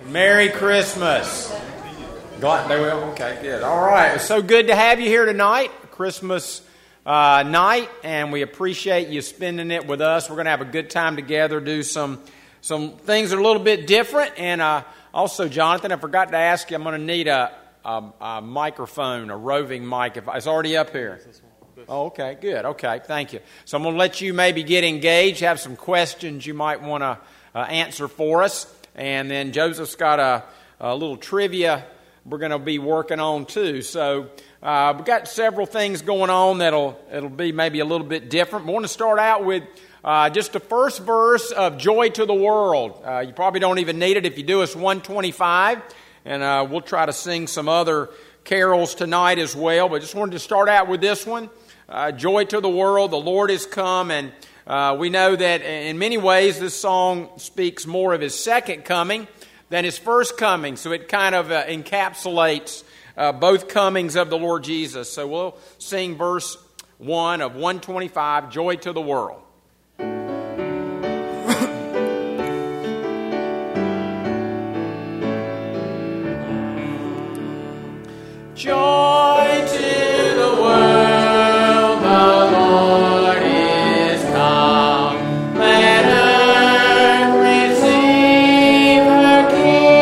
Merry Christmas. They will? Okay, good. All right. It's so good to have you here tonight, Christmas night, and we appreciate you spending it with us. We're going to have a good time together, do some things that are a little bit different. And also, Jonathan, I forgot to ask you, I'm going to need a microphone, a roving mic. It's already up here. Oh, okay, good. Okay, thank you. So I'm going to let you maybe get engaged, have some questions you might want to answer for us. And then Joseph's got a little trivia we're going to be working on too. So we've got several things going on it'll be maybe a little bit different. I want to start out with just the first verse of Joy to the World. You probably don't even need it. If you do, it's 125. And we'll try to sing some other carols tonight as well. But just wanted to start out with this one. Joy to the world, the Lord is come. And we know that in many ways this song speaks more of His second coming than His first coming. So it kind of encapsulates both comings of the Lord Jesus. So we'll sing verse 1 of 125, Joy to the World. Joy to the world, the Lord is come. Let earth receive her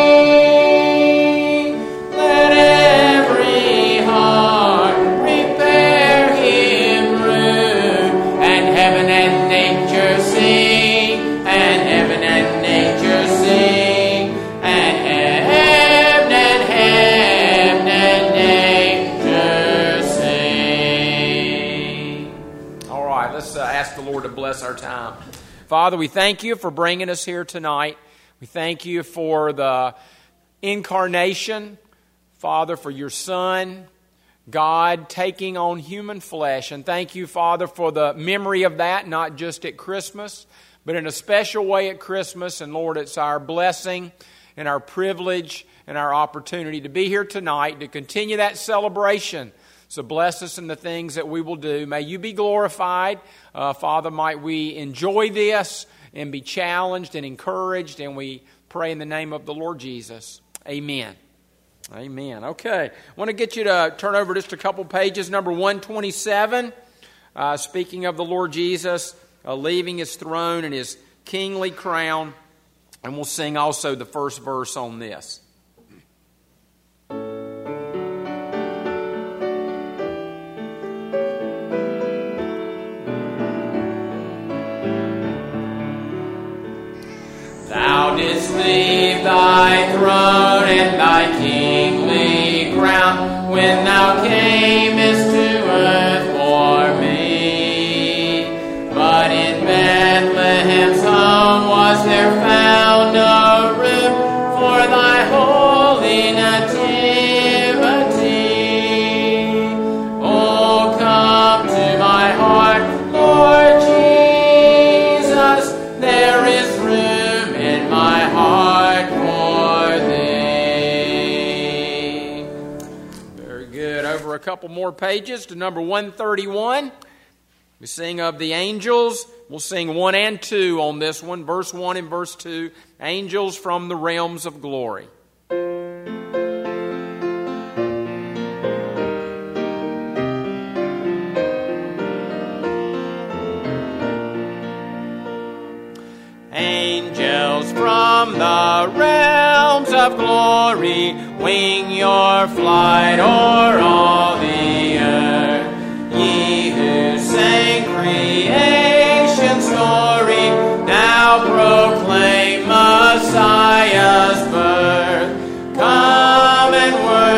King. Let every heart prepare Him room. And heaven and nature sing, and heaven and nature sing, and heaven and heaven and nature sing. All right, let's ask the Lord to bless our time. Father, we thank you for bringing us here tonight. We thank you for the incarnation, Father, for your Son, God taking on human flesh. And thank you, Father, for the memory of that, not just at Christmas, but in a special way at Christmas. And Lord, it's our blessing and our privilege and our opportunity to be here tonight to continue that celebration. So bless us in the things that we will do. May you be glorified. Father, might we enjoy this and be challenged and encouraged. And we pray in the name of the Lord Jesus. Amen. Amen. Okay. I want to get you to turn over just a couple pages. Number 127. Speaking of the Lord Jesus leaving His throne and His kingly crown. And we'll sing also the first verse on this. Thou didst leave thy throne and thy kingly crown when thou camest to earth for me. But in Bethlehem's home was there found no room for thy holy nativity. Oh, come to my heart, Lord Jesus, there is room in my heart for thee. Very good. Over a couple more pages to number 131. We sing of the angels. We'll sing 1 and 2 on this one. Verse 1 and verse 2. Angels from the realms of glory. Angels from the realms of glory, wing your flight o'er all the earth. Ye who sang creation's story, now proclaim Messiah's birth. Come and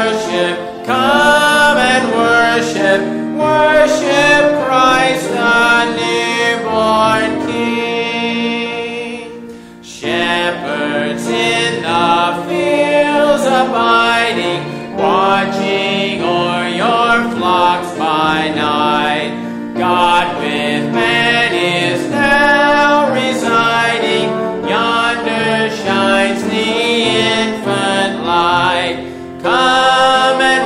worship, worship Christ the newborn King. Shepherds in the fields abiding, watching o'er your flocks by night. God with man is now residing. Yonder shines the infant light. Come and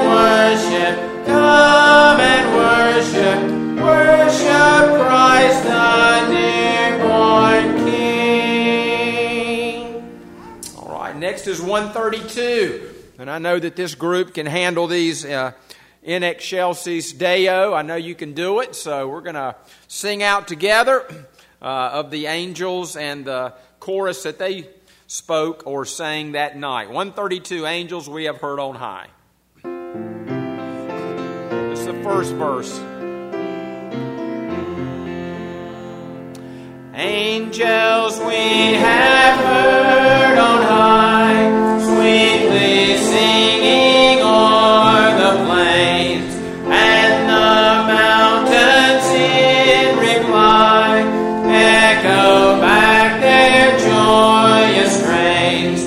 worship, worship Christ the newborn King. All right, next is 1 132. And I know that this group can handle these in excelsis Deo. I know you can do it. So we're going to sing out together of the angels and the chorus that they spoke or sang that night. 132, Angels We Have Heard on High. This is the first verse. Angels we have heard on high, sweetly singing o'er the plains, and the mountains in reply echo back their joyous strains.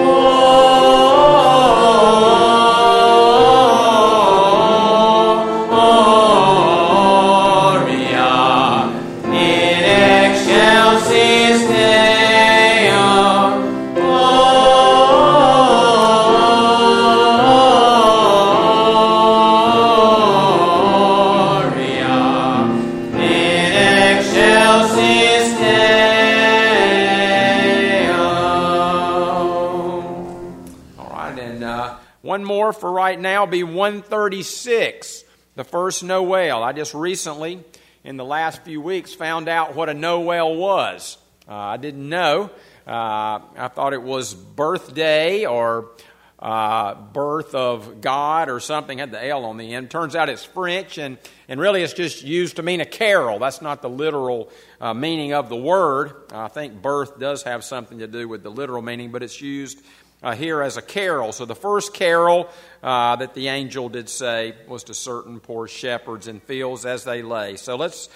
One more for right now be 136, the first Noel. I just recently, in the last few weeks, found out what a Noel was. I didn't know. I thought it was birthday or birth of God or something, had the L on the end. Turns out it's French, and really it's just used to mean a carol. That's not the literal meaning of the word. I think birth does have something to do with the literal meaning, but it's used here as a carol. So the first carol that the angel did say was to certain poor shepherds in fields as they lay. So let's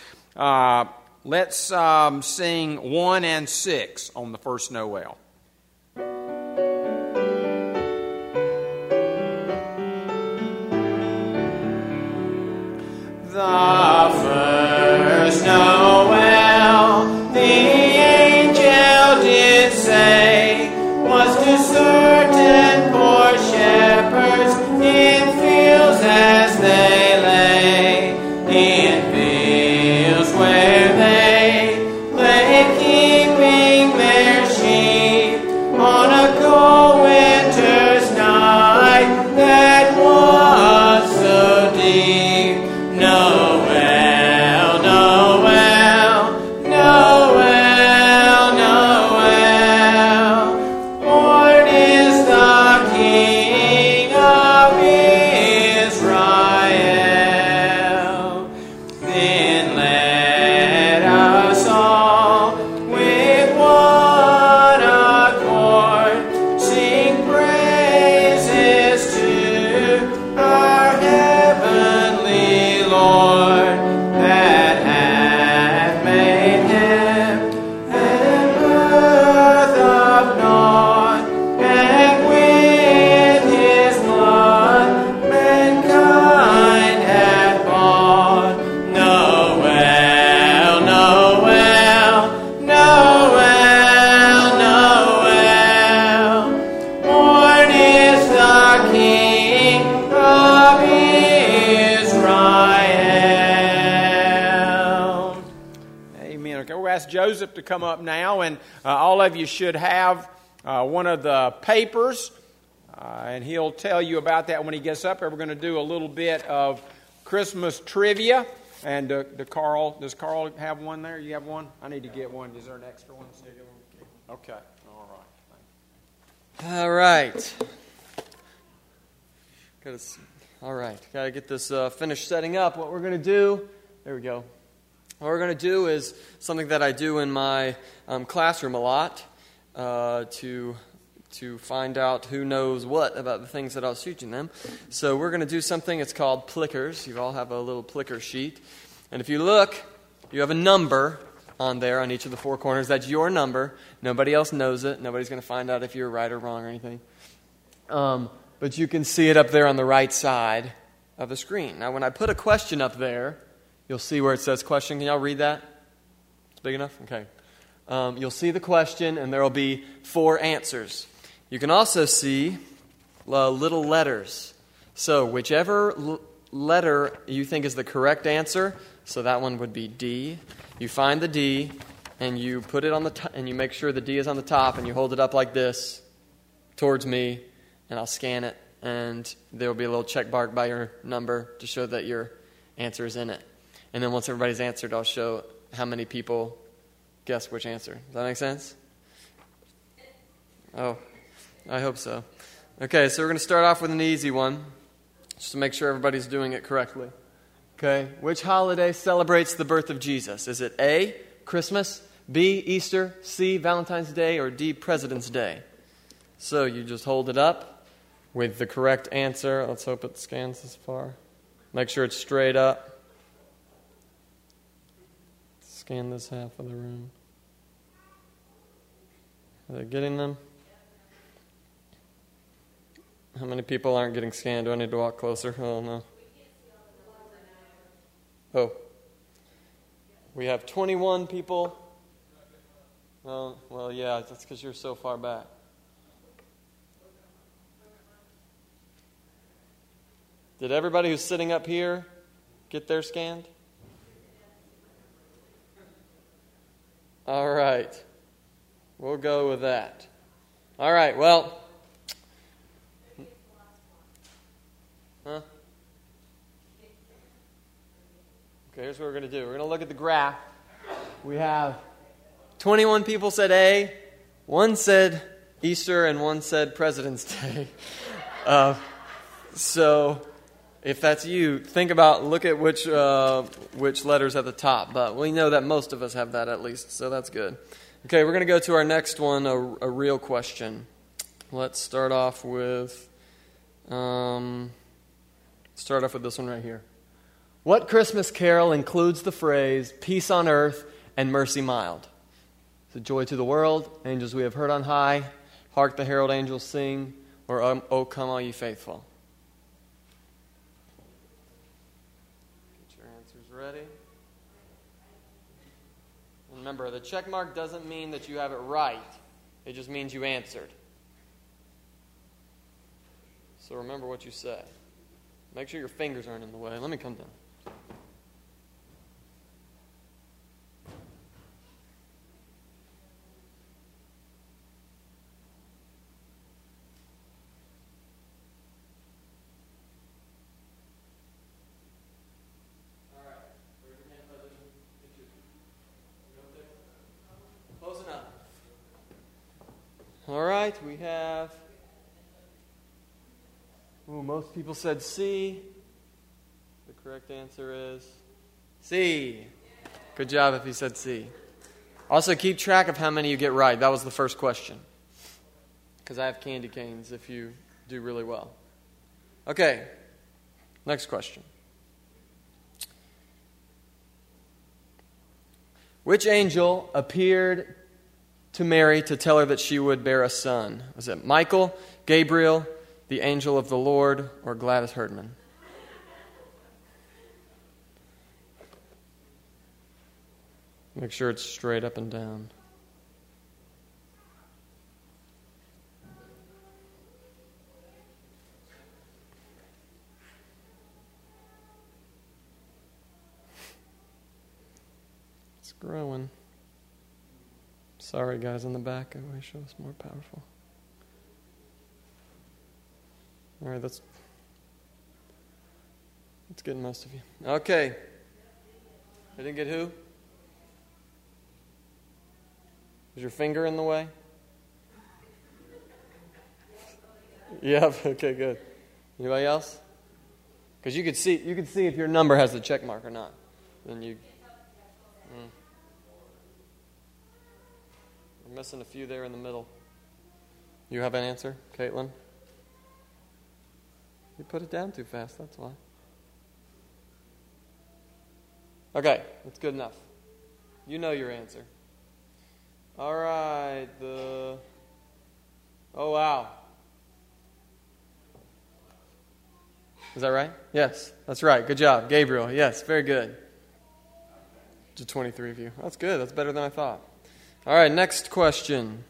sing 1 and 6 on the first Noel. The first Noel, the angel did say, was to certain poor shepherds in fields as they lay, in fields where they lay keeping their sheep on a cold winter's night that was so deep. Noel, Noel, Noel, Noel, born is the King of Israel. Then let us all with one accord sing praises to our heavenly Lord, that hath made heaven and earth of naught, and with his blood mankind hath bought. Noel, Noel, Noel, Noel, born is the King of Israel. Amen. Okay, we'll ask Joseph to come up now, and all of you should have one of the papers, and he'll tell you about that when he gets up here. We're going to do a little bit of Christmas trivia. And does Carl have one there? You have one? I need to get one. Is there an extra one? Okay. All right. Got to get this finished setting up. What we're going to do, there we go. What we're going to do is something that I do in my classroom a lot to find out who knows what about the things that I was teaching them. So we're going to do something, it's called plickers. You all have a little plicker sheet. And if you look, you have a number on there on each of the four corners. That's your number. Nobody else knows it. Nobody's going to find out if you're right or wrong or anything. But you can see it up there on the right side of the screen. Now, when I put a question up there, you'll see where it says question. Can y'all read that? It's big enough? Okay. You'll see the question, and there will be 4 answers. You can also see little letters. So whichever letter you think is the correct answer, so that one would be D. You find the D, and you put it on the and you make sure the D is on the top, and you hold it up like this towards me, and I'll scan it, and there will be a little check mark by your number to show that your answer is in it. And then once everybody's answered, I'll show how many people guess which answer. Does that make sense? Oh, I hope so. Okay, so we're going to start off with an easy one, just to make sure everybody's doing it correctly. Okay, which holiday celebrates the birth of Jesus? Is it A, Christmas, B, Easter, C, Valentine's Day, or D, President's Day? So you just hold it up with the correct answer. Let's hope it scans this far. Make sure it's straight up. Scan this half of the room. Are they getting them? How many people aren't getting scanned? Do I need to walk closer? Oh, no. Oh. We have 21 people. Oh, well, yeah, that's because you're so far back. Did everybody who's sitting up here get their scanned? All right. We'll go with that. All right, well. Huh? Okay, here's what we're going to do. We're going to look at the graph. We have 21 people said A, one said Easter, and one said President's Day. So if that's you, look at which letters at the top. But we know that most of us have that at least, so that's good. Okay, we're going to go to our next one, a real question. Let's start off with this one right here. What Christmas carol includes the phrase, peace on earth and mercy mild? Is it joy to the world, angels we have heard on high, hark the herald angels sing, or O come all ye faithful? Get your answers ready. Remember, the check mark doesn't mean that you have it right. It just means you answered. So remember what you say. Make sure your fingers aren't in the way. Let me come down. Close enough. All right, we have... most people said C. The correct answer is C. Good job if you said C. Also, keep track of how many you get right. That was the first question. Because I have candy canes if you do really well. Okay, next question. Which angel appeared to Mary to tell her that she would bear a son? Was it Michael, Gabriel, the angel of the Lord, or Gladys Herdman? Make sure it's straight up and down. It's growing. Sorry, guys in the back. I wish it was more powerful. All right, that's getting most of you. Okay. I didn't get who? Is your finger in the way? Yeah, okay, good. Anybody else? Because you could see if your number has the check mark or not. Then you... We're missing a few there in the middle. You have an answer, Caitlin? You put it down too fast, that's why. Okay, that's good enough. You know your answer. All right, oh, wow. Is that right? Yes, that's right. Good job. Gabriel, yes, very good. To 23 of you. That's good. That's better than I thought. All right, next question.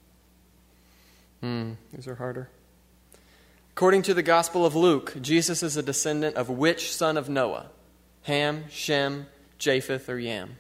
These are harder. According to the Gospel of Luke, Jesus is a descendant of which son of Noah? Ham, Shem, Japheth, or Yam?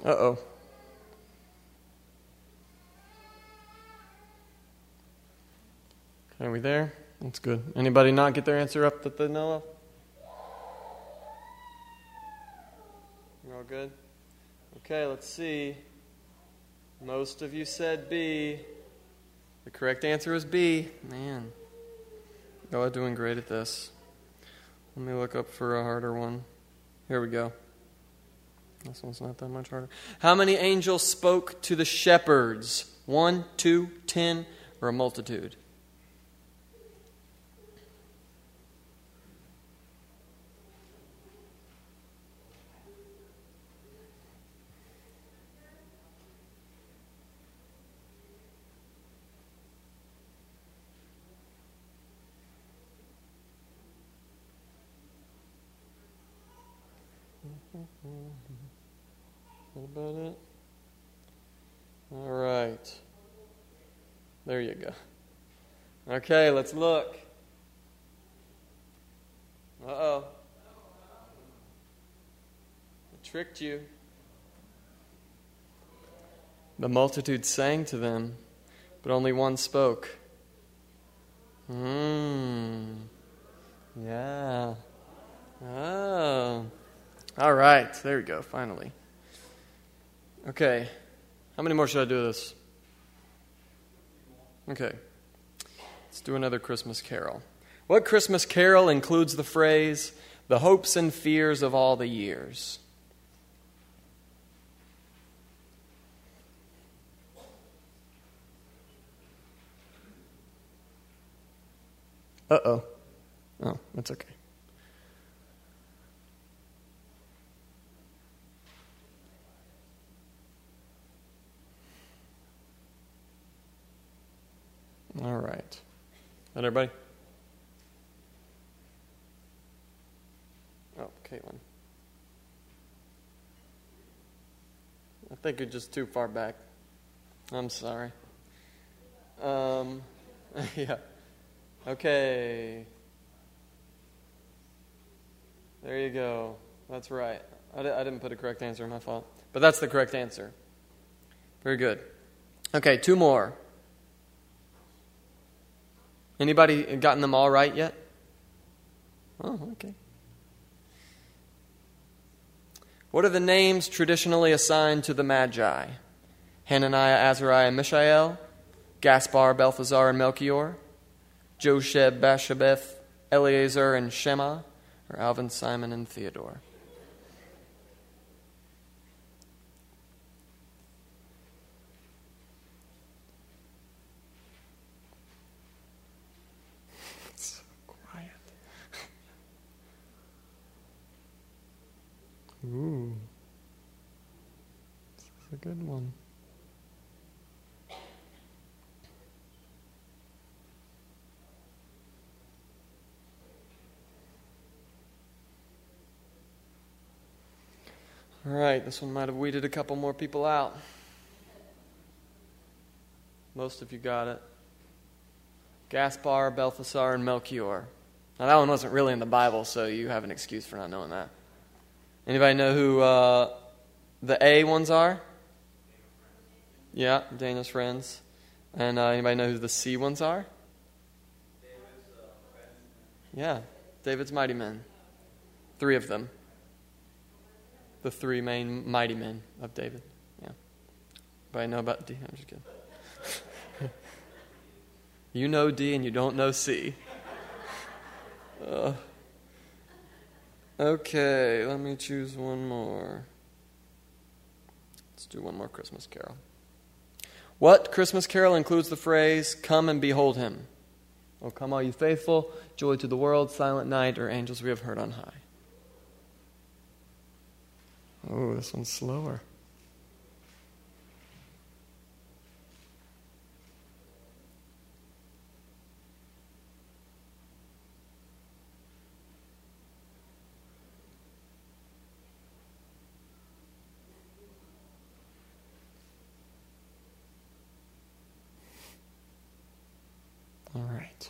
Uh-oh. Are we there? That's good. Anybody not get their answer up that they know of? You're all good? Okay, let's see. Most of you said B. The correct answer is B. Man. Y'all are doing great at this. Let me look up for a harder one. Here we go. This one's not that much harder. How many angels spoke to the shepherds? 1, 2, 10, or a multitude? Is that about it? All right. There you go. Okay, let's look. Uh-oh. I tricked you. The multitude sang to them, but only one spoke. Yeah. Oh. All right, there we go, finally. Okay, how many more should I do this? Okay, let's do another Christmas carol. What Christmas carol includes the phrase, the hopes and fears of all the years? Uh-oh. Oh, that's okay. All right. That everybody? Oh, Caitlin. I think you're just too far back. I'm sorry. Yeah. Okay. There you go. That's right. I didn't put a correct answer, my fault. But that's the correct answer. Very good. Okay, 2 more. Anybody gotten them all right yet? Oh, okay. What are the names traditionally assigned to the Magi? Hananiah, Azariah, and Mishael, Gaspar, Balthazar, and Melchior, Josheb, Bashabeth, Eleazar, and Shema, or Alvin, Simon, and Theodore? It's so quiet. Ooh. This is a good one. All right, this one might have weeded a couple more people out. Most of you got it. Gaspar, Balthasar, and Melchior. Now, that one wasn't really in the Bible, so you have an excuse for not knowing that. Anybody know who the A ones are? Yeah, Daniel's friends. And anybody know who the C ones are? Yeah, David's mighty men. 3 of them. The 3 main mighty men of David. Yeah. Anybody know about D? I'm just kidding. You know D and you don't know C. Okay, let me choose one more. Let's do one more Christmas carol. What Christmas carol includes the phrase, "Come and behold him"? "O come all you faithful, joy to the world, silent night, or angels we have heard on high"? Oh, this one's slower. All right.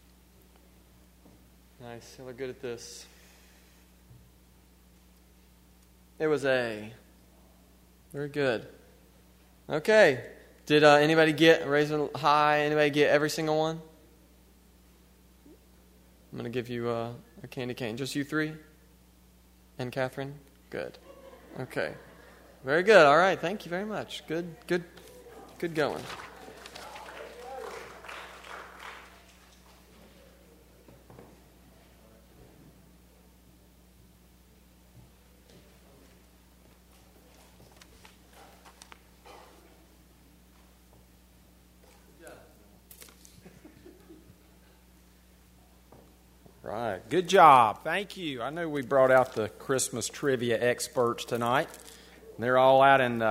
Nice. You look good at this. It was A. Very good. Okay. Did anybody get, raise it high, anybody get every single one? I'm going to give you a candy cane. Just you three? And Catherine? Good. Okay. Very good. All right. Thank you very much. Good going. Right. Good job. Thank you. I know we brought out the Christmas trivia experts tonight. They're all out in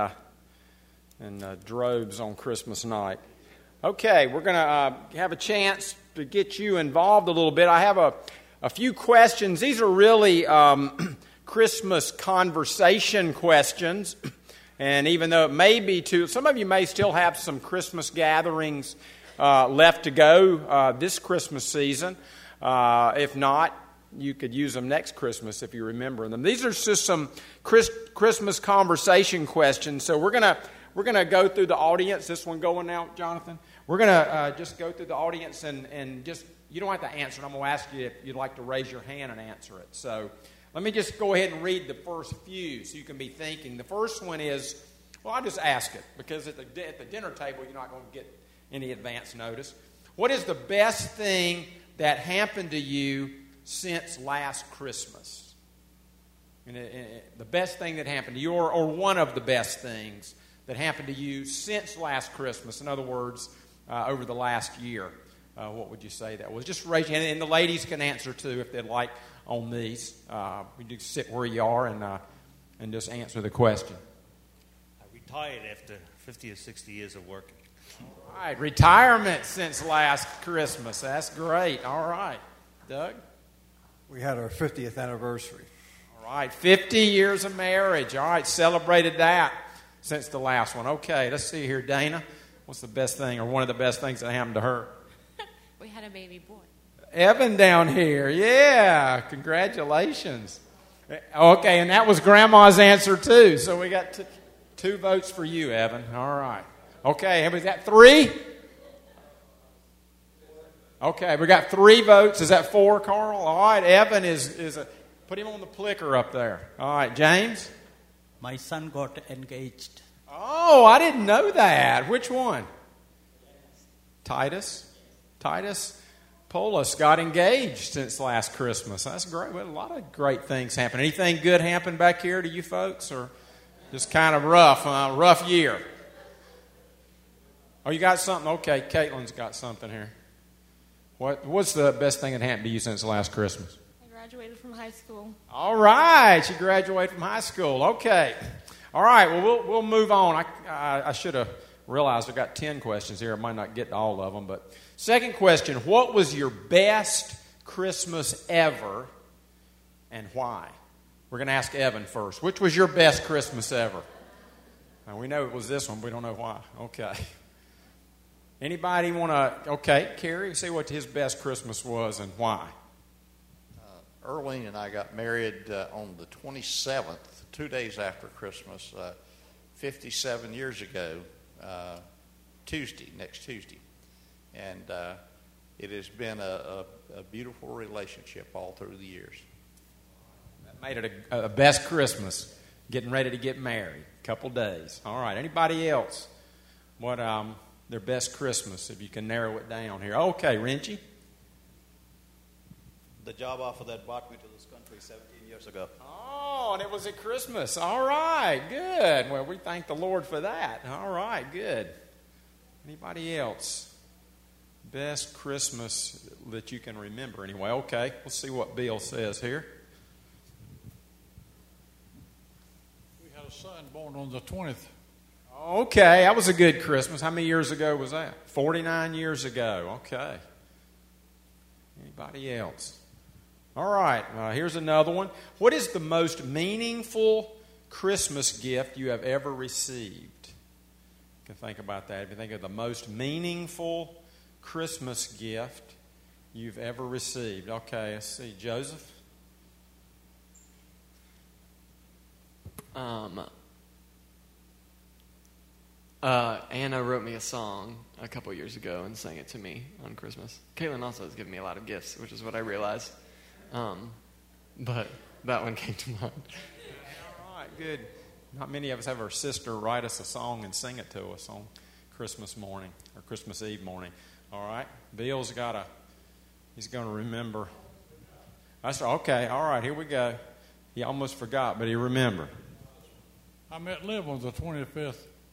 droves on Christmas night. Okay, we're going to have a chance to get you involved a little bit. I have a few questions. These are really Christmas conversation questions. And even though it may be some of you may still have some Christmas gatherings left to go this Christmas season. If not, you could use them next Christmas if you remember them. These are just some Christmas conversation questions. So we're gonna go through the audience. This one going now, Jonathan. We're gonna just go through the audience and just you don't have to answer it. I'm gonna ask you if you'd like to raise your hand and answer it. So let me just go ahead and read the first few so you can be thinking. The first one is, well, I'll just ask it because at the dinner table you're not going to get any advance notice. What is the best thing that happened to you since last Christmas? The best thing that happened to you, or one of the best things that happened to you since last Christmas. In other words, over the last year. What would you say that was? Just raise your hand, and the ladies can answer too if they'd like on these. You just sit where you are and just answer the question. I retired after 50 or 60 years of working. All right, retirement since last Christmas. That's great. All right. Doug? We had our 50th anniversary. All right, 50 years of marriage. All right, celebrated that since the last one. Okay, let's see here. Dana, what's the best thing or one of the best things that happened to her? We had a baby boy. Evan down here. Yeah, congratulations. Okay, and that was Grandma's answer too. So we got two votes for you, Evan. All right. Okay, was that 3? Okay, we got 3 votes. Is that 4, Carl? All right, Evan put him on the clicker up there. All right, James? My son got engaged. Oh, I didn't know that. Which one? Titus Polis got engaged since last Christmas. That's great. Well, a lot of great things happen. Anything good happen back here to you folks, or just kind of rough year? Oh, you got something? Okay, Caitlin's got something here. What's the best thing that happened to you since last Christmas? I graduated from high school. All right, you graduated from high school. Okay. All right, well, we'll move on. I should have realized I've got 10 questions here. I might not get to all of them, but second question, what was your best Christmas ever and why? We're going to ask Evan first. Which was your best Christmas ever? Now, we know it was this one, but we don't know why. Okay. Anybody want to, okay, Kerry, see what his best Christmas was and why? Earlene and I got married on the 27th, 2 days after Christmas, 57 years ago, next Tuesday. And it has been a beautiful relationship all through the years. That made it a best Christmas, getting ready to get married, a couple days. All right, anybody else? What their best Christmas, if you can narrow it down here. Okay, Renchi? The job offer that brought me to this country 17 years ago. Oh, and it was at Christmas. All right, good. Well, we thank the Lord for that. All right, good. Anybody else? Best Christmas that you can remember anyway. Okay, we'll see what Bill says here. We had a son born on the 20th. Okay, that was a good Christmas. How many years ago was that? 49 years ago. Okay. Anybody else? All right, here's another one. What is the most meaningful Christmas gift you have ever received? You can think about that. If you think of the most meaningful Christmas gift you've ever received. Okay, let's see. Joseph? Anna wrote me a song a couple years ago and sang it to me on Christmas. Caitlin also has given me a lot of gifts, which is what I realized. But that one came to mind. All right, good. Not many of us have our sister write us a song and sing it to us on Christmas morning or Christmas Eve morning. All right, Bill's he's going to remember. Okay, all right, here we go. He almost forgot, but he remembered. I met Liv on the 25th,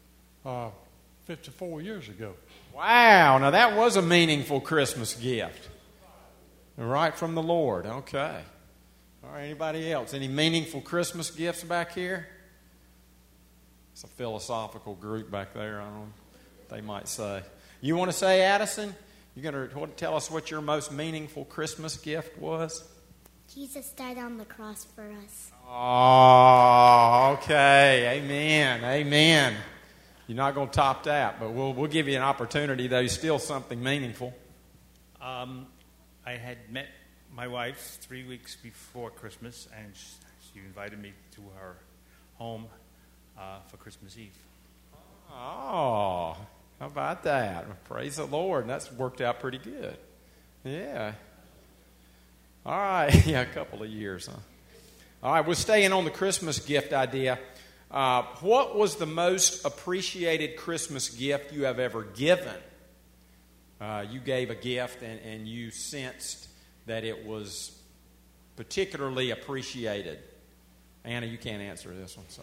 54 years ago. Wow, now that was a meaningful Christmas gift. Right from the Lord, okay. All right, anybody else? Any meaningful Christmas gifts back here? It's a philosophical group back there, I don't know what they might say. You want to say, Addison? You're going to tell us what your most meaningful Christmas gift was? Jesus died on the cross for us. Oh, okay. Amen. Amen. You're not going to top that, but we'll give you an opportunity, though. Still something meaningful. I had met my wife 3 weeks before Christmas, and she invited me to her home for Christmas Eve. Oh, how about that? Praise the Lord. That's worked out pretty good. Yeah. All right. Yeah, a couple of years, huh? All right, we're staying on the Christmas gift idea. What was the most appreciated Christmas gift you have ever given? You gave a gift and you sensed that it was particularly appreciated. Anna, you can't answer this one, so.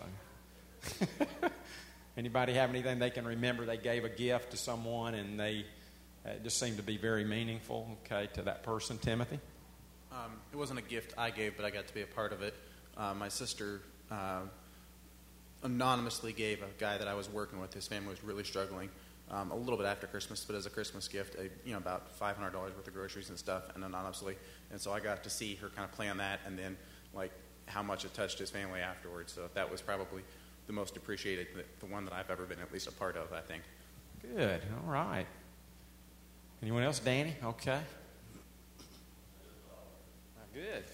Anybody have anything they can remember they gave a gift to someone and it just seemed to be very meaningful, okay, to that person? Timothy? It wasn't a gift I gave, but I got to be a part of it. My sister anonymously gave a guy that I was working with. His family was really struggling a little bit after Christmas, but as a Christmas gift, about $500 worth of groceries and stuff, and anonymously. And so I got to see her kind of play on that, and then how much it touched his family afterwards. So that was probably the most appreciated, the one that I've ever been at least a part of, I think. Good. All right. Anyone else? Danny? Okay. Good.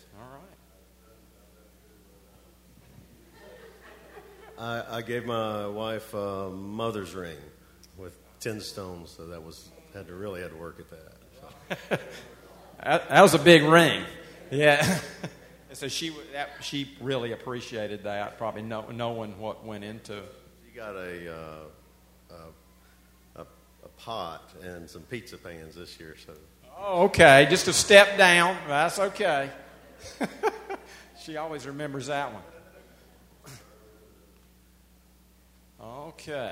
All right. I gave my wife a mother's ring with 10 stones, so had to work at that. So. That was a big ring. Yeah. So she really appreciated that, probably knowing what went into it. She got a pot and some pizza pans this year. So. Oh, okay. Just a step down. That's okay. She always remembers that one. Okay.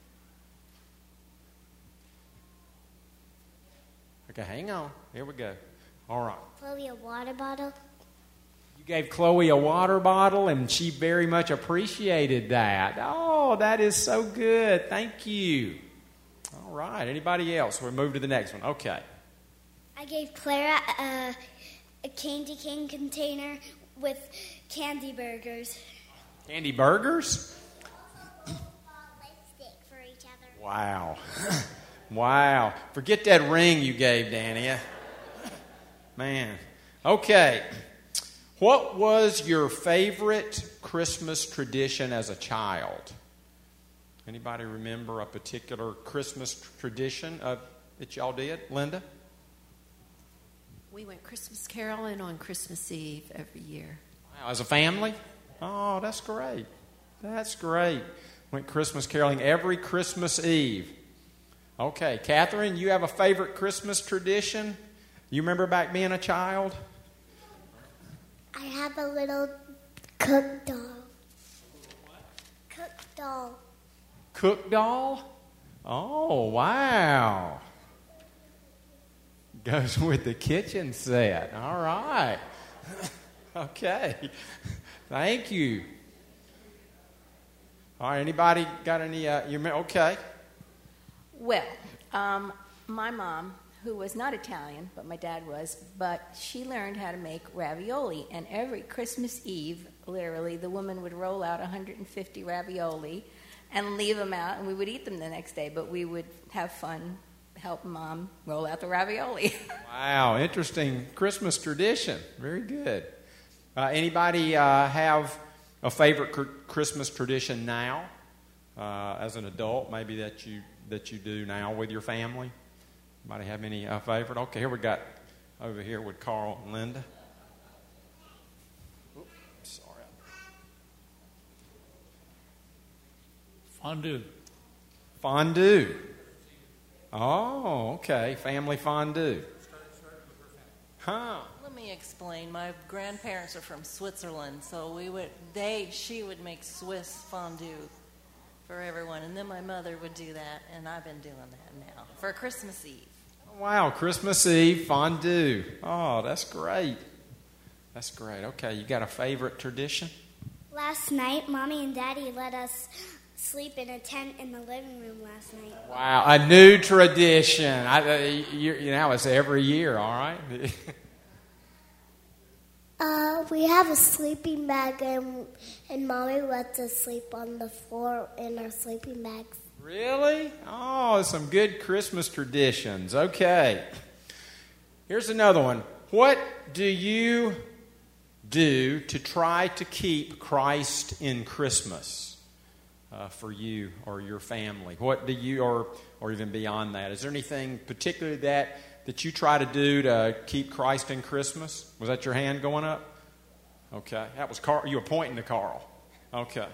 Okay, hang on. Here we go. All right. Chloe a water bottle. You gave Chloe a water bottle, and she very much appreciated that. Oh, that is so good. Thank you. All right. Anybody else? We'll move to the next one. Okay. I gave Clara a candy cane container with candy burgers. Candy burgers? Lipstick for each other. Wow. Wow. Forget that ring you gave, Danny. Man. Okay. What was your favorite Christmas tradition as a child? Anybody remember a particular Christmas tradition that y'all did? Linda? We went Christmas caroling on Christmas Eve every year. Wow, as a family? Oh, that's great. That's great. Went Christmas caroling every Christmas Eve. Okay, Catherine, you have a favorite Christmas tradition? You remember back being a child? I have a little cook doll. Cook doll. Cook doll? Oh, wow. Goes with the kitchen set. All right. Okay. Thank you. All right, anybody got any, okay. Well, my mom, who was not Italian, but my dad was, but she learned how to make ravioli. And every Christmas Eve, literally, the woman would roll out 150 ravioli and leave them out, and we would eat them the next day. But we would have fun, help Mom roll out the ravioli. Wow, interesting Christmas tradition. Very good. Anybody have a favorite Christmas tradition now? as an adult, maybe that you do now with your family? Anybody have any favorite? Okay, here we got over here with Carl and Linda. Oops, sorry. Fondue. Oh, okay. Family fondue. Huh. Let me explain. My grandparents are from Switzerland, so she would make Swiss fondue for everyone, and then my mother would do that, and I've been doing that now for Christmas Eve. Wow, Christmas Eve fondue. Oh, that's great. That's great. Okay, you got a favorite tradition? Last night, Mommy and Daddy let us sleep in a tent in the living room last night. Wow, a new tradition. It's every year, all right? We have a sleeping bag, and Mommy lets us sleep on the floor in our sleeping bags. Really? Oh, some good Christmas traditions. Okay. Here's another one. What do you do to try to keep Christ in Christmas for you or your family? What do you, or even beyond that? Is there anything particularly that you try to do to keep Christ in Christmas? Was that your hand going up? Okay. That was Carl. You were pointing to Carl. Okay.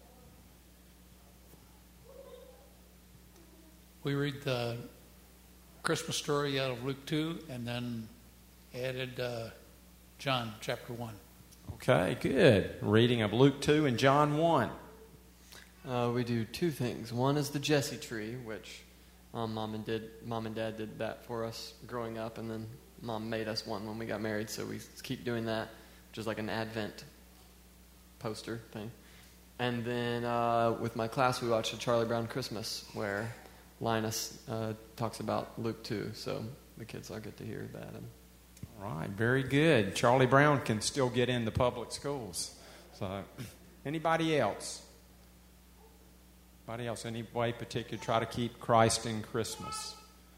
We read the Christmas story out of Luke 2 and then added John chapter 1. Okay, good. Reading of Luke 2 and John 1. We do two things. One is the Jesse tree, which Mom and Dad did that for us growing up, and then Mom made us one when we got married, so we keep doing that, which is like an Advent poster thing. And then with my class, we watched a Charlie Brown Christmas, where Linus talks about Luke 2, so the kids all get to hear that. All right, very good. Charlie Brown can still get in the public schools. So, anybody else? Anybody else? Any way particular try to keep Christ in Christmas?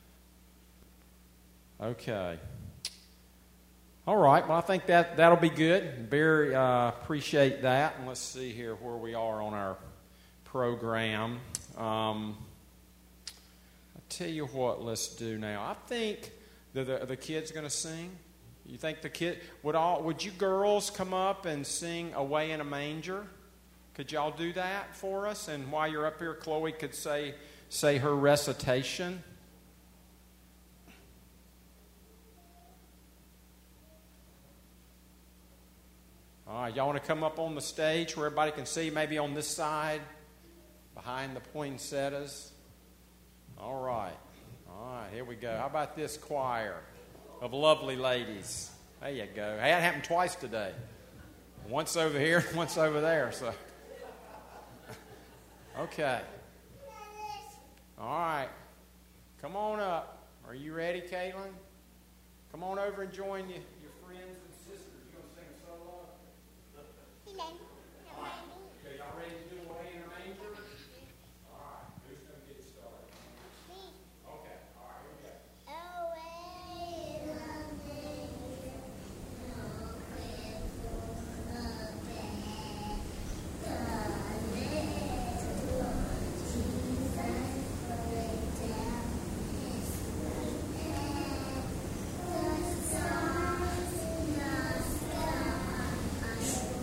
Okay. All right. Well, I think that'll be good. Very appreciate that. And let's see here where we are on our program. I'll tell you what. Let's do now. I think the kids going to sing. You think the kid would you girls come up and sing "Away in a Manger"? Could y'all do that for us? And while you're up here, Chloe could say her recitation. All right, y'all want to come up on the stage where everybody can see, maybe on this side, behind the poinsettias? All right, here we go. How about this choir of lovely ladies? There you go. Hey, that happened twice today. Once over here, once over there. So, okay. All right. Come on up. Are you ready, Caitlin? Come on over and join your friends and sisters. You going to sing a solo? All right. Okay, y'all ready to do Away in a Manger? All right. Who's going to get started? Me. Okay. All right. Here we go. Away in a manger, no crib full of bread, the little Jesus laid down his sweet head. The stars in the sky are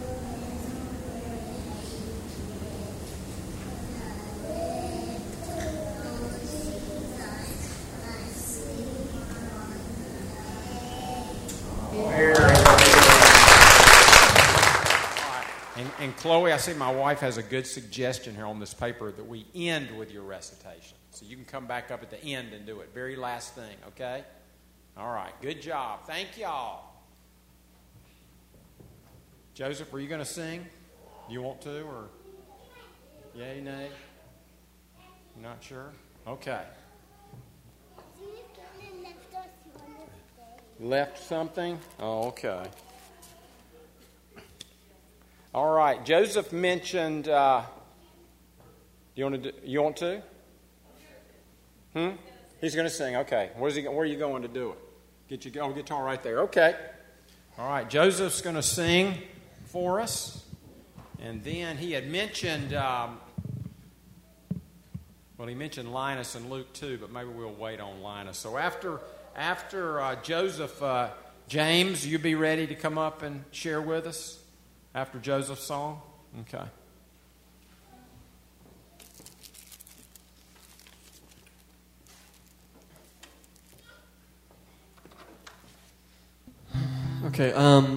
And Chloe, I see my wife has a good suggestion here on this paper that we end with your recitation. So you can come back up at the end and do it. Very last thing, okay? All right, good job. Thank y'all. Joseph, were you going to sing? Do you want to, or yay, nay? You're not sure? Okay. Left something? Oh, okay. All right. Joseph mentioned. You want to? He's going to sing. Okay. Where are you going to do it? Get your guitar right there. Okay. All right. Joseph's going to sing for us, and then he had mentioned Well, he mentioned Linus and Luke too, but maybe we'll wait on Linus. So after Joseph, James, you be ready to come up and share with us after Joseph's song? Okay. Okay,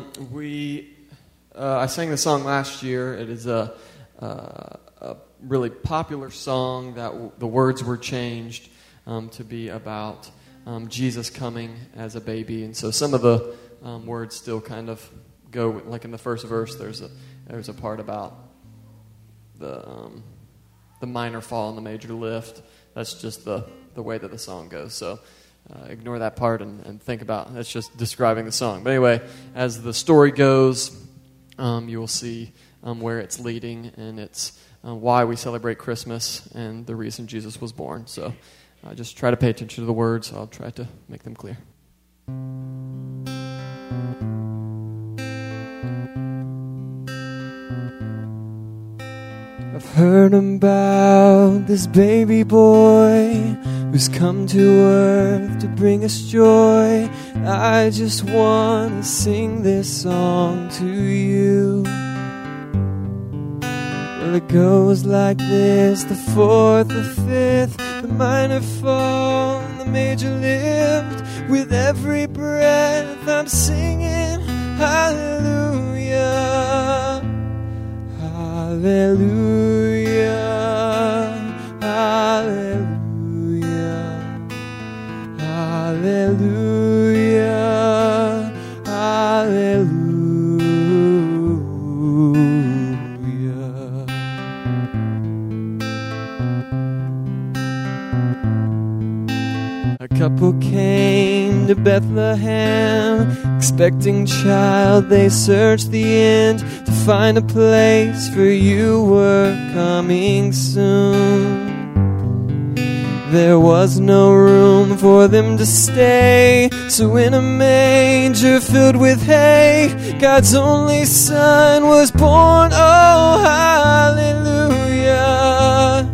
I sang the song last year. It is a really popular song that the words were changed to be about Jesus coming as a baby, and so some of the words still kind of go, like in the first verse. There's a part about the minor fall and the major lift. That's just the way that the song goes. So. Ignore that part and think about that's just describing the song. But anyway, as the story goes, you will see where it's leading, and it's why we celebrate Christmas and the reason Jesus was born. So just try to pay attention to the words. I'll try to make them clear. I've heard about this baby boy who's come to earth to bring us joy. I just want to sing this song to you. Well, it goes like this: the fourth, the fifth, the minor fall, and the major lift. With every breath I'm singing hallelujah, hallelujah, hallelujah. Hallelujah, hallelujah. A couple came to Bethlehem, expecting child. They searched the end to find a place, for you were coming soon. There was no room for them to stay, so in a manger filled with hay, God's only Son was born. Oh, hallelujah,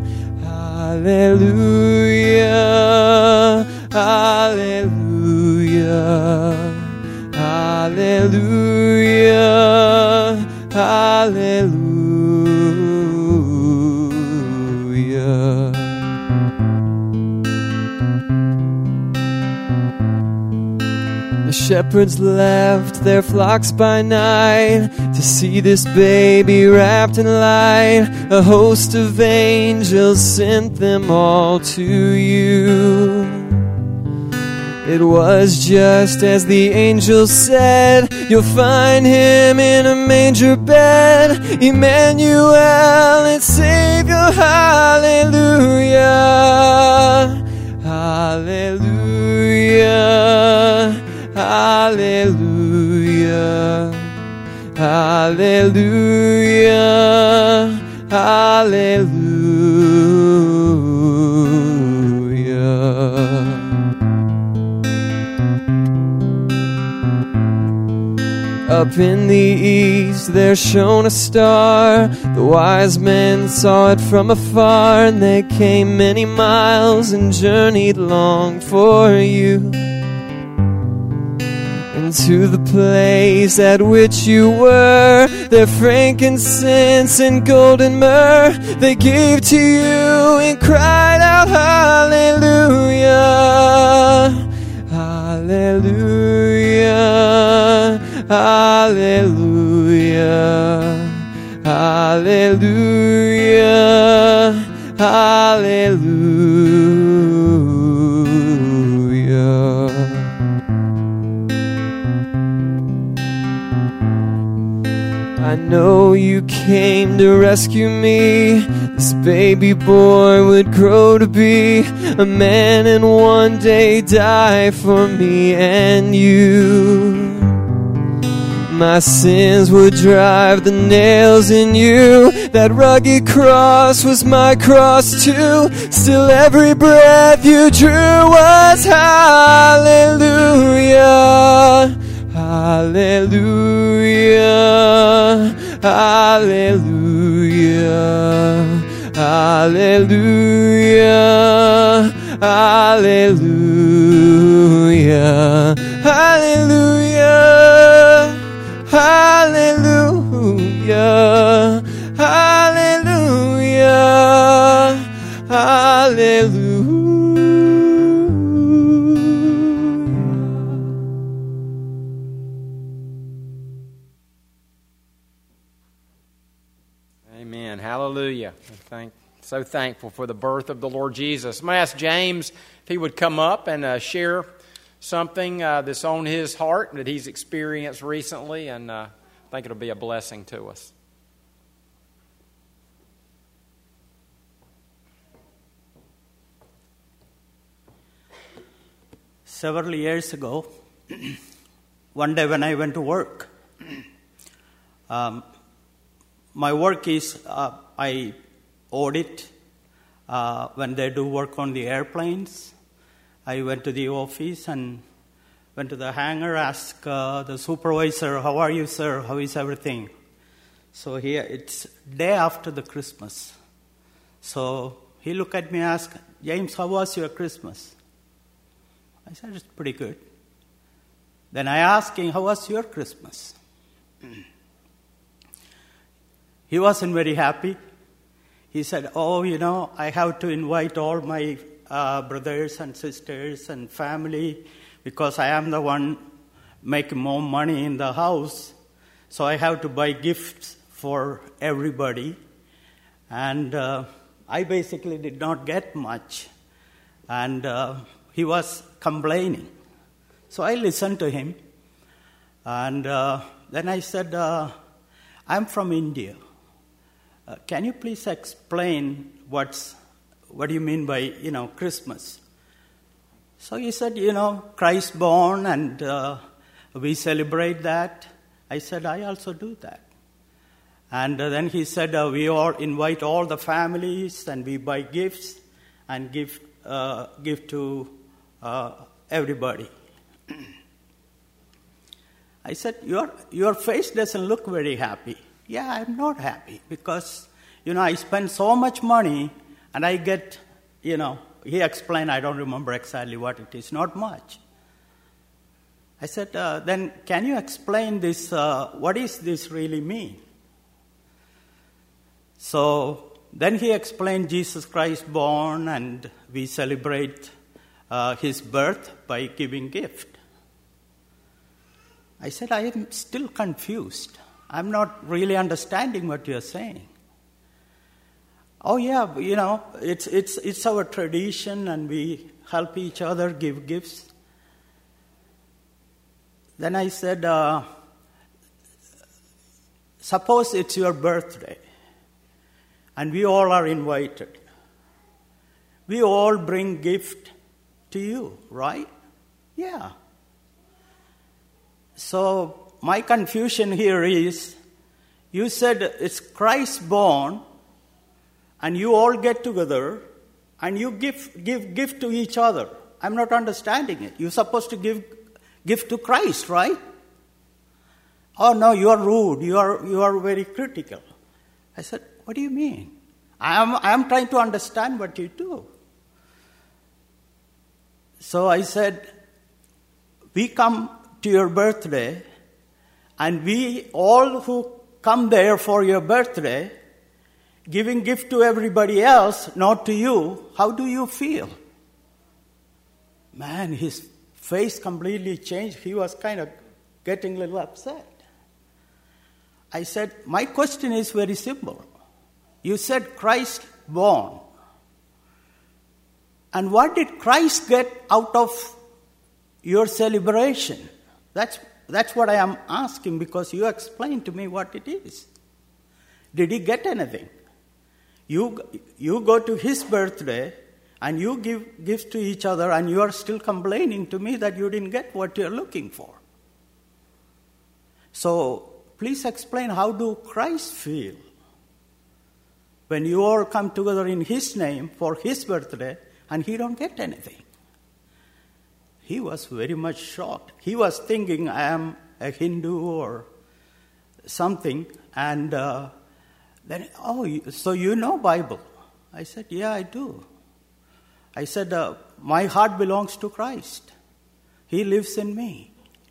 hallelujah, hallelujah, hallelujah, hallelujah. The shepherds left their flocks by night to see this baby wrapped in light. A host of angels sent them all to you. It was just as the angel said, you'll find him in a manger bed, Emmanuel and Savior. Hallelujah, hallelujah, hallelujah, hallelujah, hallelujah. Up in the east there shone a star. The wise men saw it from afar, and they came many miles and journeyed long for you. Into the place at which you were, their frankincense and golden myrrh they gave to you and cried out, hallelujah, hallelujah, hallelujah, hallelujah, hallelujah. I know you came to rescue me. This baby boy would grow to be a man and one day die for me and you. My sins would drive the nails in you. That rugged cross was my cross too. Still every breath you drew was hallelujah, hallelujah, hallelujah, hallelujah, Hallelujah, hallelujah, hallelujah, hallelujah, hallelujah, hallelujah. Amen. Hallelujah. So thankful for the birth of the Lord Jesus. I'm going to ask James if he would come up and share something that's on his heart that he's experienced recently, and I think it'll be a blessing to us. Several years ago, one day when I went to work, my work is I audit when they do work on the airplanes. I went to the office and went to the hangar, asked the supervisor, "How are you, sir? How is everything?" So here it's day after the Christmas. So he looked at me and asked, "James, how was your Christmas?" I said, "It's pretty good." Then I asked him, "How was your Christmas?" He wasn't very happy. He said, "Oh, I have to invite all my brothers and sisters and family because I am the one making more money in the house. So I have to buy gifts for everybody." And I basically did not get much. And he was complaining. So I listened to him. And then I said, "I'm from India. Can you please explain what do you mean by, Christmas?" So he said, Christ born, and we celebrate that. I said, "I also do that." And then he said, "We all invite all the families, and we buy gifts and give to everybody." I said, your face doesn't look very happy." "Yeah, I'm not happy because, I spend so much money and I get, he explained, I don't remember exactly what it is, not much. I said, "Then can you explain this, what does this really mean?" So then he explained Jesus Christ born, and we celebrate his birth by giving gift. I said, "I am still confused. I'm not really understanding what you're saying." "Oh yeah, it's our tradition, and we help each other give gifts." Then I said, "Suppose it's your birthday, and we all are invited. We all bring gift to you, right?" "Yeah." So my confusion here is, you said it's Christ born, and you all get together, and you give gift to each other. I'm not understanding it. You're supposed to give gift to Christ, right? "Oh no, you are rude. You are very critical." I said, "What do you mean? I am trying to understand what you do." So I said, "We come to your birthday, and we all who come there for your birthday, giving gift to everybody else, not to you, how do you feel?" Man, his face completely changed. He was kind of getting a little upset. I said, "My question is very simple. You said Christ born. And what did Christ get out of your celebration? That's what I am asking, because you explained to me what it is. Did he get anything? You go to his birthday and you give gifts to each other, and you are still complaining to me that you didn't get what you're looking for. So please explain, how do Christ feel when you all come together in his name for his birthday and he don't get anything?" He was very much shocked. He was thinking I am a Hindu or something, and then, "Oh, so you know Bible?" I said, yeah, I do. I said, my heart belongs to Christ. He lives in me.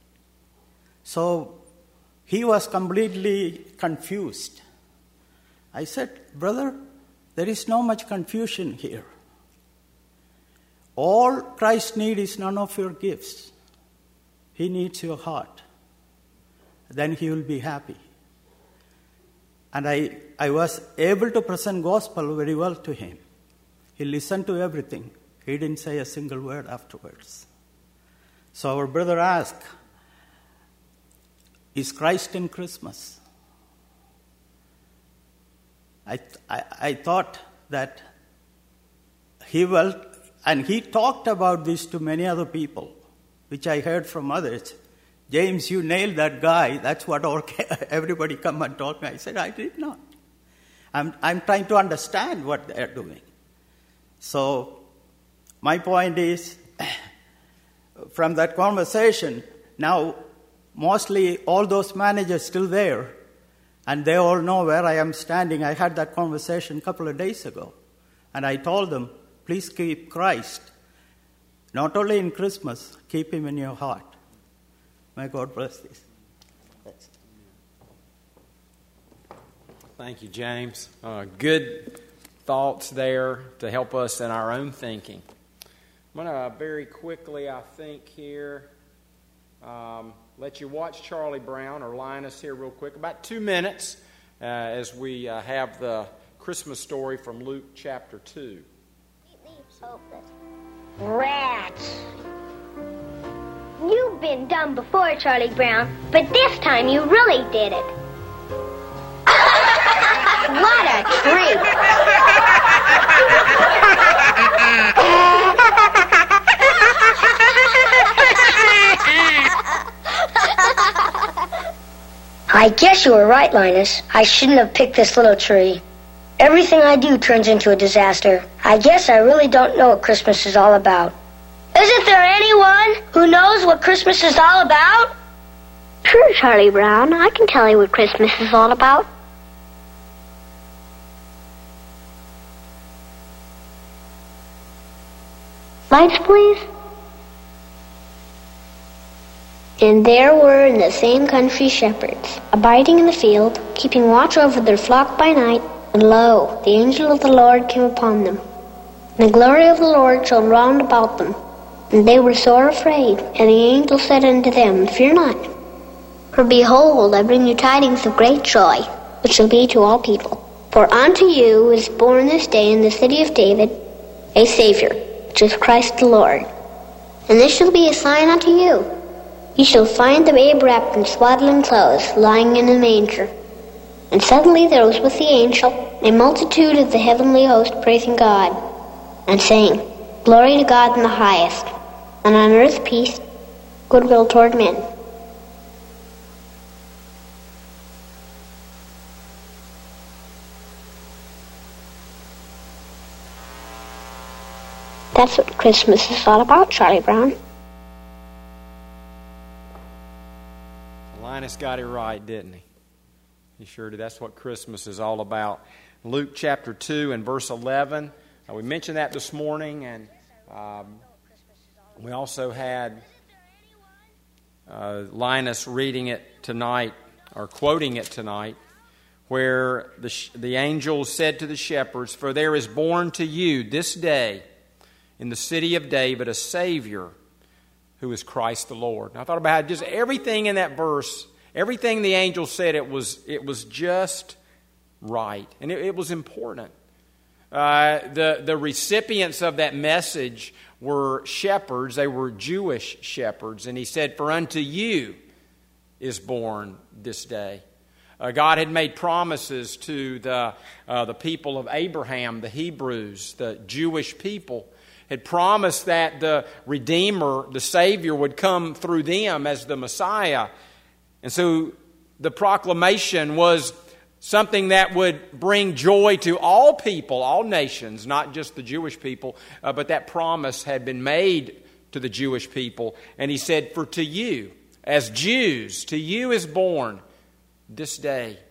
So he was completely confused. I said, brother, there is no much confusion here. All Christ needs is none of your gifts. He needs your heart. Then he will be happy. And I was able to present gospel very well to him. He listened to everything. He didn't say a single word afterwards. So our brother asked, is Christ in Christmas? I thought that he will, and he talked about this to many other people, which I heard from others. James, you nailed that guy. That's what everybody come and told me. I said, I did not. I'm trying to understand what they're doing. So my point is, from that conversation, now mostly all those managers still there, and they all know where I am standing. I had that conversation a couple of days ago, and I told them, please keep Christ, not only in Christmas, keep him in your heart. May God bless this. Thank you, James. Good thoughts there to help us in our own thinking. I'm going to very quickly, I think, here, let you watch Charlie Brown or Linus here real quick, about 2 minutes, as we have the Christmas story from Luke chapter 2. Rats! You've been dumb before, Charlie Brown, but this time you really did it. What a treat! I guess you were right, Linus. I shouldn't have picked this little tree. Everything I do turns into a disaster. I guess I really don't know what Christmas is all about. Isn't there anyone who knows what Christmas is all about? Sure, Charlie Brown. I can tell you what Christmas is all about. Lights, please. And there were in the same country shepherds, abiding in the field, keeping watch over their flock by night. And lo, the angel of the Lord came upon them. And the glory of the Lord shone round about them. And they were sore afraid. And the angel said unto them, Fear not. For behold, I bring you tidings of great joy, which shall be to all people. For unto you is born this day in the city of David a Savior, which is Christ the Lord. And this shall be a sign unto you. Ye shall find the babe wrapped in swaddling clothes, lying in a manger. And suddenly there was with the angel a multitude of the heavenly host praising God, and saying, Glory to God in the highest, and on earth peace, goodwill toward men. That's what Christmas is all about, Charlie Brown. Linus got it right, didn't he? He sure did. That's what Christmas is all about. Luke chapter 2 and verse 11. We mentioned that this morning, and we also had Linus reading it tonight, or quoting it tonight, where the angel said to the shepherds, For there is born to you this day in the city of David a Savior, who is Christ the Lord. And I thought about just everything in that verse, everything the angel said, it was just right, and it was important. The recipients of that message were shepherds. They were Jewish shepherds. And he said, For unto you is born this day. God had made promises to the people of Abraham, the Hebrews, the Jewish people, had promised that the Redeemer, the Savior, would come through them as the Messiah. And so the proclamation was something that would bring joy to all people, all nations, not just the Jewish people, but that promise had been made to the Jewish people. And he said, For to you, as Jews, to you is born this day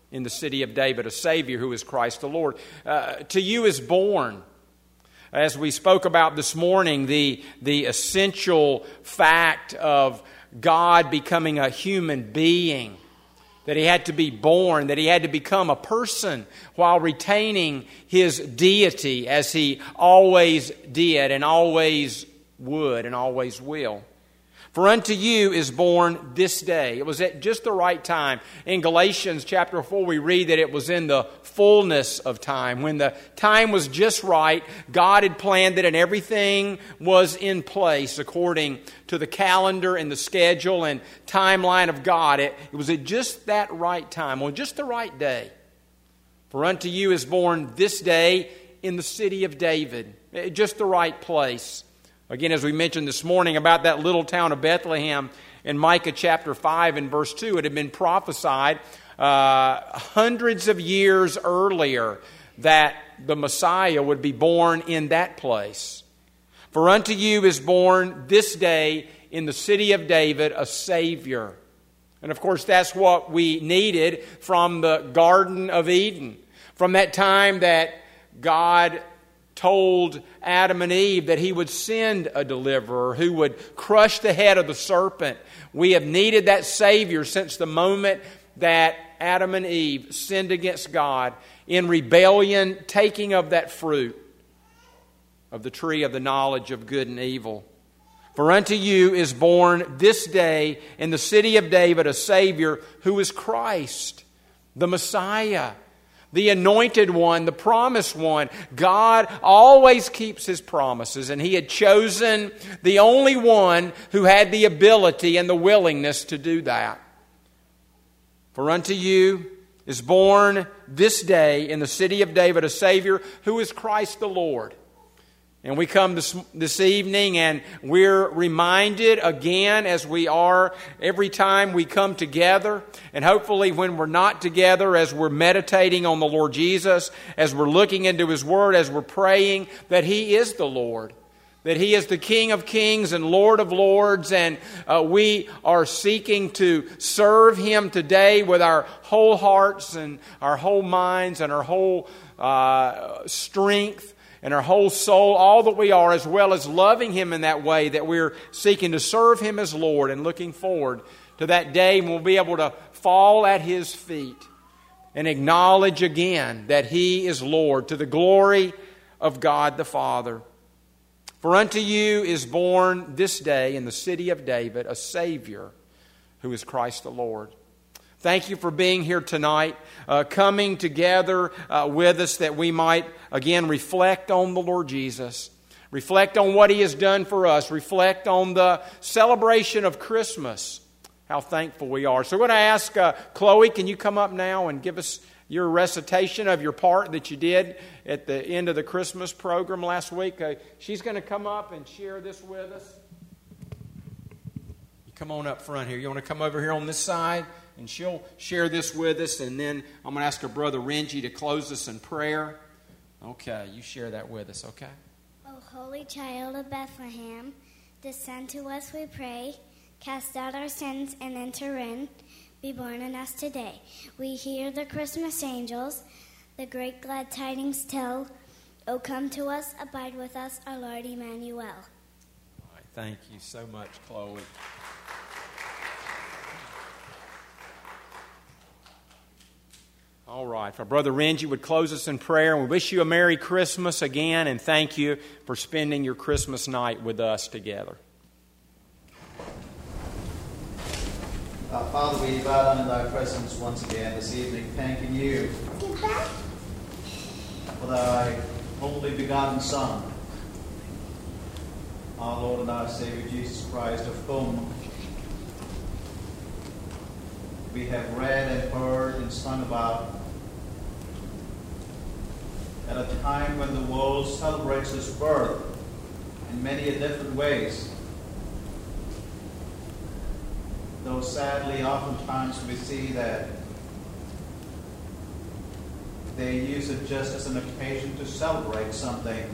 in the city of David a Savior who is Christ the Lord. To you is born, as we spoke about this morning, the essential fact of God becoming a human being, that He had to be born, that He had to become a person while retaining His deity as He always did and always would and always will. For unto you is born this day. It was at just the right time. In Galatians chapter 4, we read that it was in the fullness of time. When the time was just right, God had planned it and everything was in place according to the calendar and the schedule and timeline of God. It was at just that right time, on just the right day. For unto you is born this day in the city of David, just the right place. Again, as we mentioned this morning about that little town of Bethlehem in Micah chapter 5 and verse 2, it had been prophesied hundreds of years earlier that the Messiah would be born in that place. For unto you is born this day in the city of David a Savior. And of course, that's what we needed from the Garden of Eden. From that time that God told Adam and Eve that He would send a deliverer who would crush the head of the serpent. We have needed that Savior since the moment that Adam and Eve sinned against God in rebellion, taking of that fruit of the tree of the knowledge of good and evil. For unto you is born this day in the city of David a Savior who is Christ, the Messiah, the anointed one, the promised one. God always keeps His promises, and He had chosen the only one who had the ability and the willingness to do that. For unto you is born this day in the city of David a Savior who is Christ the Lord. And we come this evening and we're reminded again, as we are every time we come together, and hopefully when we're not together, as we're meditating on the Lord Jesus, as we're looking into His Word, as we're praying, that He is the Lord, that He is the King of Kings and Lord of Lords, and we are seeking to serve Him today with our whole hearts and our whole minds and our whole strength and our whole soul, all that we are, as well as loving Him in that way, that we're seeking to serve Him as Lord and looking forward to that day when we'll be able to fall at His feet and acknowledge again that He is Lord, to the glory of God the Father. For unto you is born this day in the city of David a Savior who is Christ the Lord. Thank you for being here tonight, coming together with us that we might, again, reflect on the Lord Jesus, reflect on what He has done for us, reflect on the celebration of Christmas, how thankful we are. So I'm going to ask Chloe, can you come up now and give us your recitation of your part that you did at the end of the Christmas program last week? She's going to come up and share this with us. You come on up front here. You want to come over here on this side? And she'll share this with us, and then I'm going to ask her brother Renji to close us in prayer. Okay, you share that with us, okay? O Holy Child of Bethlehem, descend to us, we pray. Cast out our sins and enter in. Be born in us today. We hear the Christmas angels, the great glad tidings tell. O come to us, abide with us, our Lord Emmanuel. All right, thank you so much, Chloe. All right. If our brother Renji would close us in prayer, and we wish you a Merry Christmas again, and thank you for spending your Christmas night with us together. Father, we bow down in Thy presence once again this evening, thanking You for Thy only begotten Son, our Lord and our Savior Jesus Christ, of whom we have read and heard and sung about at a time when the world celebrates His birth in many different ways. Though sadly, oftentimes we see that they use it just as an occasion to celebrate something,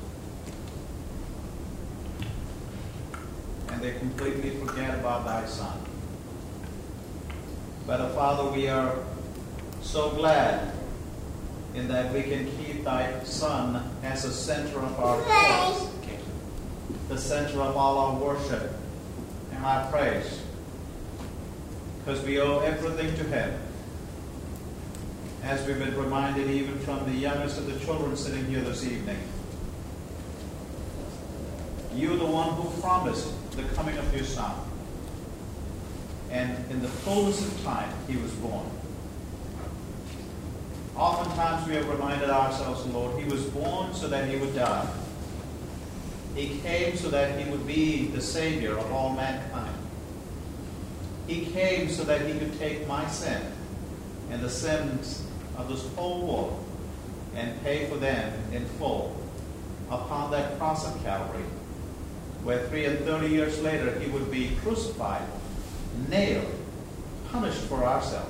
and they completely forget about Thy Son. But, Father, we are so glad in that we can keep thy Son as the center of our thoughts, the center of all our worship and our praise, because we owe everything to him. As we've been reminded even from the youngest of the children sitting here this evening, you are the one who promised the coming of your Son. And in the fullness of time, he was born. Oftentimes we have reminded ourselves, Lord, he was born so that he would die. He came so that he would be the Savior of all mankind. He came so that he could take my sin and the sins of this whole world and pay for them in full upon that cross of Calvary, where 30 years later he would be crucified, nailed, punished for our sin.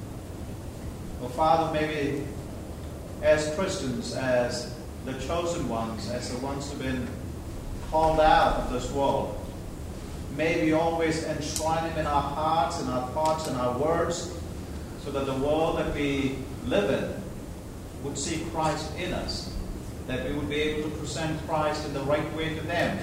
Oh, Father, maybe as Christians, as the chosen ones, as the ones who have been called out of this world, may we always enshrine him in our hearts, in our thoughts, in our words, so that the world that we live in would see Christ in us, that we would be able to present Christ in the right way to them.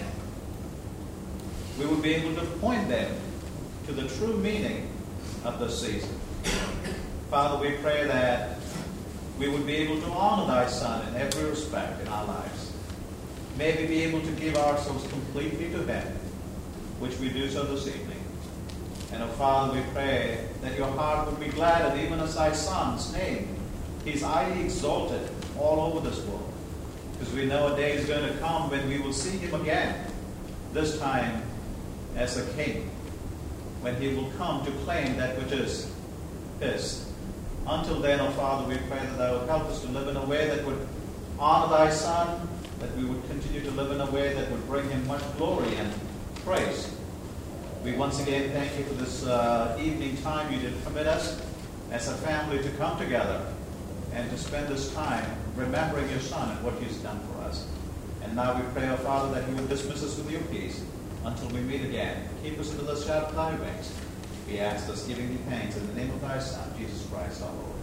We would be able to point them to the true meaning of this season. Father, we pray that we would be able to honor thy Son in every respect in our lives. May we be able to give ourselves completely to him, which we do so this evening. And, oh Father, we pray that your heart would be gladdened even as thy Son's name. He's highly exalted all over this world, because we know a day is going to come when we will see him again, this time as a king, when he will come to claim that which is his. Until then, oh Father, we pray that thou would help us to live in a way that would honor thy Son, that we would continue to live in a way that would bring him much glory and praise. We once again thank you for this evening time you did permit us as a family to come together and to spend this time remembering your Son and what he's done for us. And now we pray, oh Father, that you would dismiss us with your peace until we meet again. Keep us under the shadow of thy wings. We ask this, giving thee thanks in the name of thy Son, Jesus Christ our Lord.